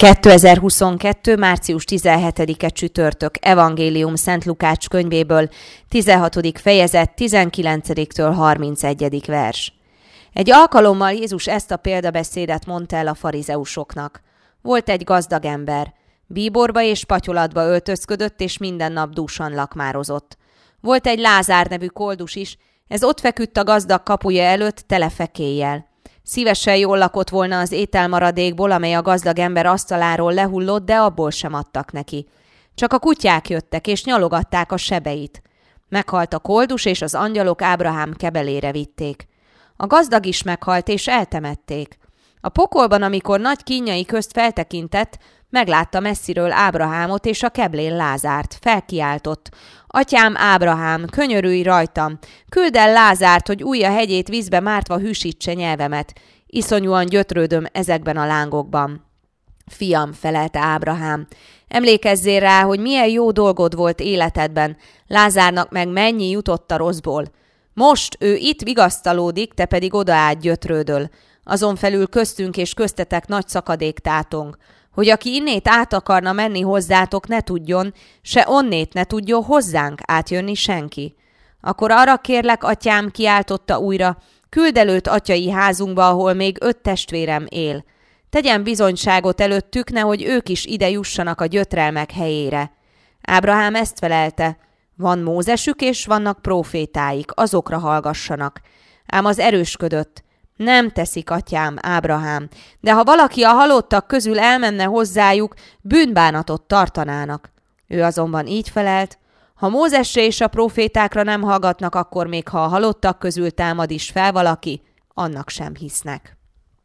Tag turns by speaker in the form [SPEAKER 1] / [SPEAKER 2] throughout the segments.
[SPEAKER 1] 2022. március 17-e csütörtök, Evangélium Szent Lukács könyvéből, 16. fejezet, 19-től 31. vers. Egy alkalommal Jézus ezt a példabeszédet mondta el a farizeusoknak. Volt egy gazdag ember. Bíborba és patyolatba öltözködött, és minden nap dúsan lakmározott. Volt egy Lázár nevű koldus is, ez ott feküdt a gazdag kapuja előtt tele fekélyjel. Szívesen jól lakott volna az ételmaradékból, amely a gazdag ember asztaláról lehullott, de abból sem adtak neki. Csak a kutyák jöttek, és nyalogatták a sebeit. Meghalt a koldus, és az angyalok Ábrahám kebelére vitték. A gazdag is meghalt, és eltemették. A pokolban, amikor nagy kínjai közt feltekintett, meglátta messziről Ábrahámot és a keblén Lázárt. Felkiáltott: Atyám Ábrahám, könyörülj rajtam! Küldd el Lázárt, hogy újja hegyét vízbe mártva hűsítse nyelvemet. Iszonyúan gyötrődöm ezekben a lángokban. Fiam, felelte Ábrahám, emlékezzél rá, hogy milyen jó dolgod volt életedben, Lázárnak meg mennyi jutott a rosszból. Most ő itt vigasztalódik, te pedig odaállt gyötrődöl. Azon felül köztünk és köztetek nagy szakadék tátong, hogy aki innét át akarna menni hozzátok, ne tudjon, se onnét ne tudjon hozzánk átjönni senki. Akkor arra kérlek, atyám, kiáltotta újra, küld előtt atyai házunkba, ahol még 5 testvérem él. Tegyen bizonyságot előttük, nehogy ők is ide jussanak a gyötrelmek helyére. Ábrahám ezt felelte: Van Mózesük és vannak prófétáik, azokra hallgassanak. Ám az erősködött: Nem teszik, atyám, Ábrahám, de ha valaki a halottak közül elmenne hozzájuk, bűnbánatot tartanának. Ő azonban így felelt: Ha Mózesre és a prófétákra nem hallgatnak, akkor még ha a halottak közül támad is fel valaki, annak sem hisznek.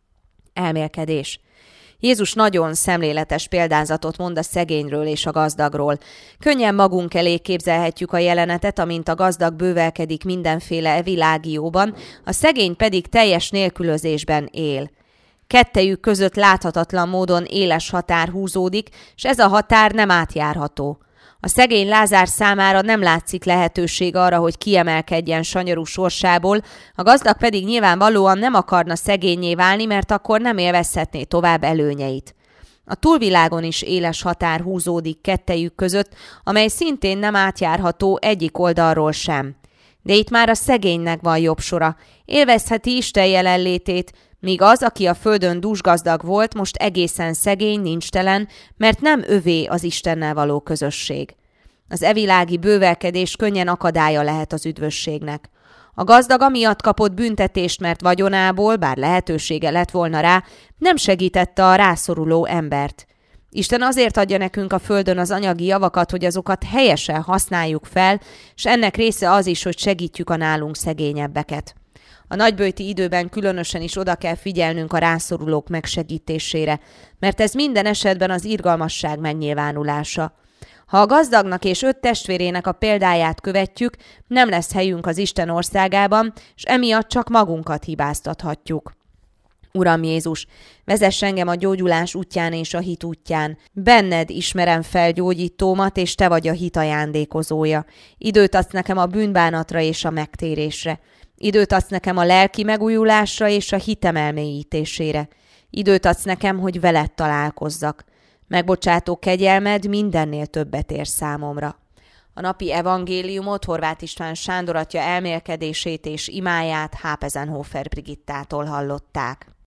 [SPEAKER 1] Elmélkedés. Jézus nagyon szemléletes példázatot mond a szegényről és a gazdagról. Könnyen magunk elé képzelhetjük a jelenetet, amint a gazdag bővelkedik mindenféle világi jóban, a szegény pedig teljes nélkülözésben él. Kettejük között láthatatlan módon éles határ húzódik, és ez a határ nem átjárható. A szegény Lázár számára nem látszik lehetőség arra, hogy kiemelkedjen sanyarú sorsából, a gazdag pedig nyilvánvalóan nem akarna szegénnyé válni, mert akkor nem élvezhetné tovább előnyeit. A túlvilágon is éles határ húzódik kettejük között, amely szintén nem átjárható egyik oldalról sem. De itt már a szegénynek van jobb sora, élvezheti Isten jelenlétét, míg az, aki a földön dúsgazdag volt, most egészen szegény, nincstelen, mert nem övé az Istennel való közösség. Az evilági bővelkedés könnyen akadálya lehet az üdvösségnek. A gazdag amiatt kapott büntetést, mert vagyonából, bár lehetősége lett volna rá, nem segítette a rászoruló embert. Isten azért adja nekünk a földön az anyagi javakat, hogy azokat helyesen használjuk fel, és ennek része az is, hogy segítjük a nálunk szegényebbeket. A nagyböjti időben különösen is oda kell figyelnünk a rászorulók megsegítésére, mert ez minden esetben az irgalmasság megnyilvánulása. Ha a gazdagnak és 5 testvérének a példáját követjük, nem lesz helyünk az Isten országában, és emiatt csak magunkat hibáztathatjuk. Uram Jézus, vezess engem a gyógyulás útján és a hit útján. Benned ismerem fel gyógyítómat, és te vagy a hit ajándékozója. Időt adsz nekem a bűnbánatra és a megtérésre. Időt adsz nekem a lelki megújulásra és a hitem elmélyítésére. Időt adsz nekem, hogy veled találkozzak. Megbocsátó kegyelmed mindennél többet ér számomra. A napi evangéliumot Horváth István Sándor atya elmélkedését és imáját Hápezenhofer Brigittától hallották.